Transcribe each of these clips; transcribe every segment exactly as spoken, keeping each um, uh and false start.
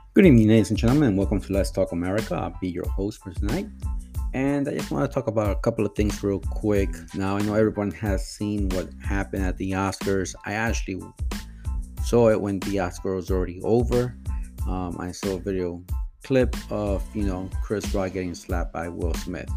Good evening, ladies and gentlemen, and welcome to Let's Talk America. I'll be your host for tonight. And I just want to talk about a couple of things real quick. Now, I know everyone has seen what happened at the Oscars. I actually saw it when the Oscar was already over. Um, I saw a video clip of, you know, Chris Rock getting slapped by Will Smith.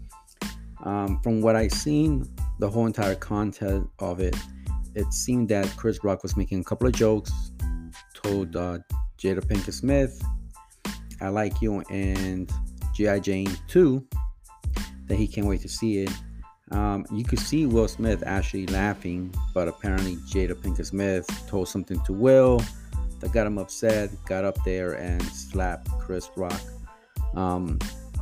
Um, from what I seen, the whole entire content of it, it seemed that Chris Rock was making a couple of jokes, told uh, Jada Pinkett Smith, I like you, and G I. Jane two, that he can't wait to see it. Um, you could see Will Smith actually laughing, but apparently Jada Pinkett Smith told something to Will that got him upset, got up there and slapped Chris Rock. Um,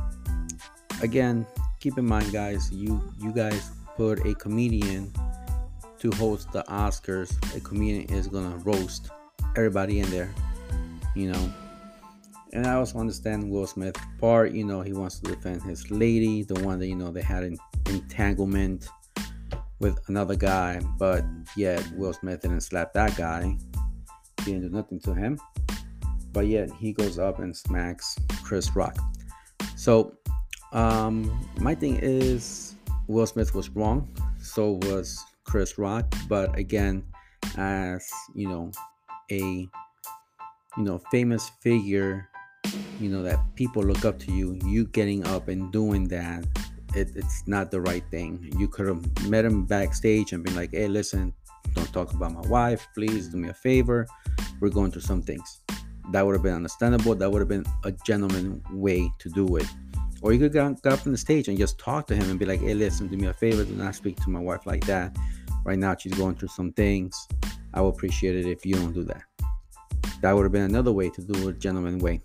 again, keep in mind, guys, you you guys put a comedian to host the Oscars. A comedian is gonna roast everybody in there, you know. And I also understand Will Smith part, you know, he wants to defend his lady, the one that, you know, they had an entanglement with another guy, but yet Will Smith didn't slap that guy. He didn't do nothing to him. But yet he goes up and smacks Chris Rock. So um my thing is Will Smith was wrong, so was Chris Rock. But again, as you know, a you know famous figure, you know that people look up to you, you getting up and doing that, it, it's not the right thing. You could have met him backstage and been like, hey, listen, don't talk about my wife, please do me a favor, we're going through some things. That would have been understandable. That would have been a gentleman way to do it. Or you could get, get up on the stage and just talk to him and be like, hey, listen, do me a favor, do not speak to my wife like that. Right now she's going through some things. I would appreciate it if you don't do that. That would have been another way to do it, gentleman way.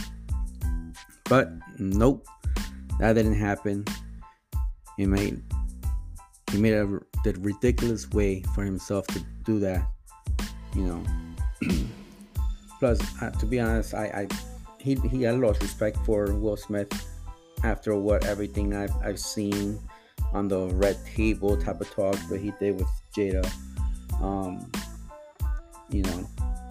But nope, that didn't happen. He made he made a the ridiculous way for himself to do that, you know. Plus, uh, to be honest, I, I he he had lost respect for Will Smith after what everything I've I've seen on the red table type of talk that he did with Jada, um, you know.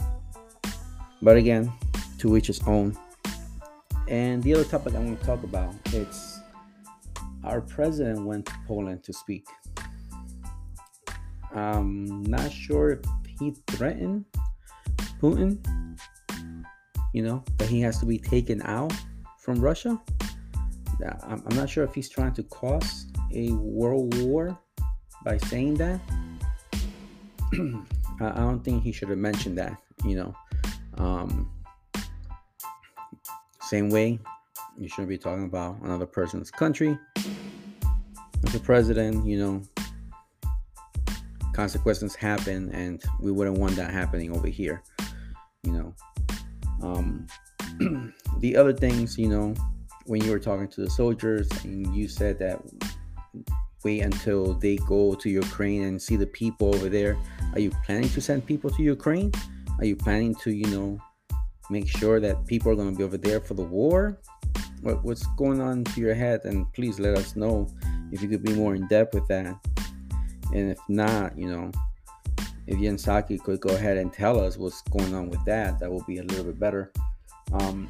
But again, to each his own. And the other topic I want to talk about, it's our president went to Poland to speak. I'm not sure if he threatened Putin, you know, that he has to be taken out from Russia. I'm not sure if he's trying to cause a world war by saying that. I don't think he should have mentioned that, you know. Um, Same way, you shouldn't be talking about another person's country. As a president, you know, consequences happen, and we wouldn't want that happening over here, you know. Um, the other things, you know, when you were talking to the soldiers and you said that wait until they go to Ukraine and see the people over there. Are you planning to send people to Ukraine? Are you planning to, you know, make sure that people are going to be over there for the war? What, what's going on to your head? And please let us know if you could be more in depth with that. And if not, you know, if Yen Psaki could go ahead and tell us what's going on with that, that would be a little bit better. Um,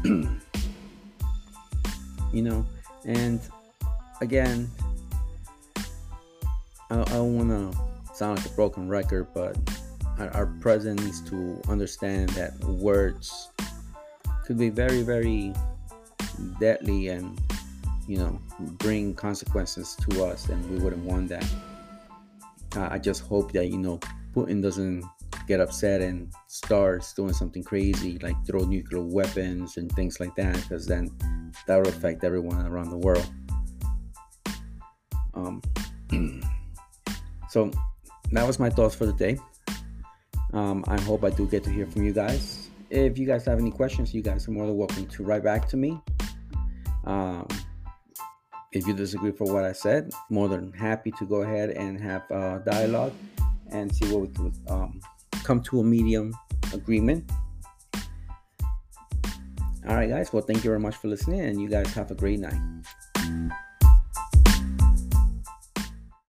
you know, and again, I, I don't want to sound like a broken record, but our, our president needs to understand that words could be very, very deadly and, you know, bring consequences to us, and we wouldn't want that. Uh, I just hope that, you know, Putin doesn't get upset and starts doing something crazy like throw nuclear weapons and things like that, because then that will affect everyone around the world. Um, so that was my thoughts for the day. Um, I hope I do get to hear from you guys. If you guys have any questions, you guys are more than welcome to write back to me. Um, if you disagree for what I said, more than happy to go ahead and have a dialogue and see what we could um, come to a medium agreement. All right, guys. Well, thank you very much for listening, and you guys have a great night.